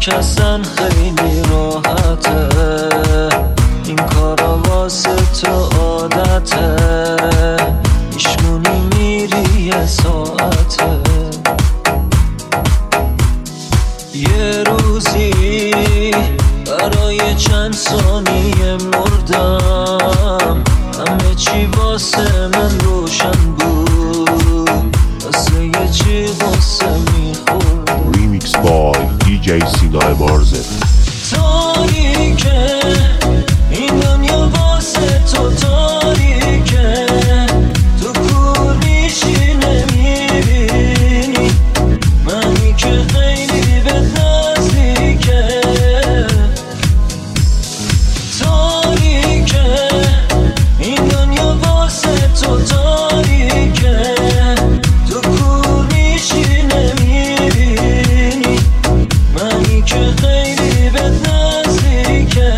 شکستن خیلی راحته، این کارا واسه تو عادته، ایشمونی میری یه ساعته. یه روزی برای چند ثانیه مردم، همه چی واسه من روشن بود، واسه یه چی واسه میخورد. Remix by DJ سینای مارزت. تاریکه این دنیا واسه تو تاریکه، تو کور میشی نمیبینی منی که خیلی به نزدیکه. تاریکه این دنیا واسه تو تاریکه، تو کور میشی نمیبینی منی که خیلی به نزدیکه.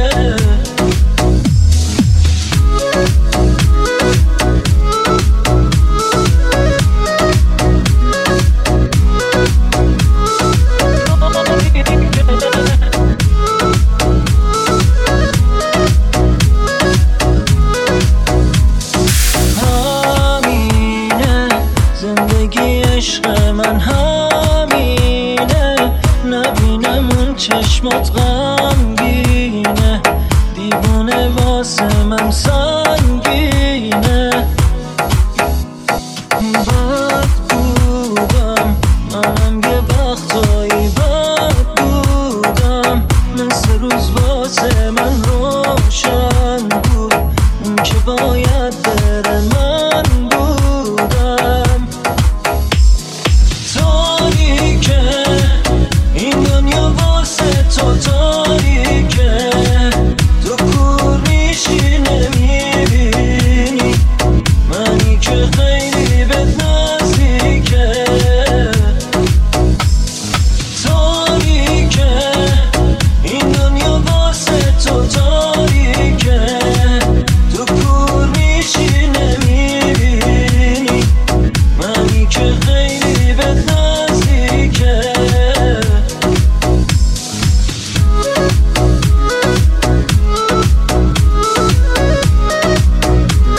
همینه زندگی عشق من، همینه نبینم اون چشمات غمگینه، دیوونه واسه من سنگینه. بد بودم منم یه وقتایی، بد بودم مثل روز واسه من روشن بود، اون که باید بره من بودم. تاریکه این دنیا واسه تو تاریکه، تو کور میشی نمیبینی منی که خیلی به نزدیکه. تاریکه این دنیا واسه تو تاریکه، تو کور میشی نمیبینی منی که خیلی به نزدیکه.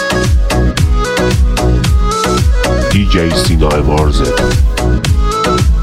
DJ سینای مارزت.